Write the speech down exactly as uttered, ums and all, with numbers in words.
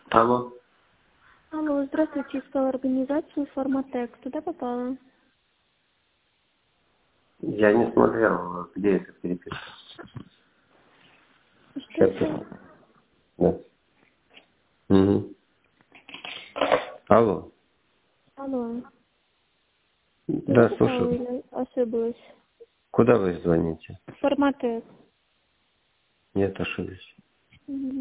Алло. Алло, здравствуйте, искала организацию Форматек. Туда попала? Я не смотрел, где это переписка. Что Сейчас это? да. Угу. Алло. Алло. Туда Да, попала слушаю. или ошиблась? Куда вы звоните? Форматек. Нет, ошиблись. Угу.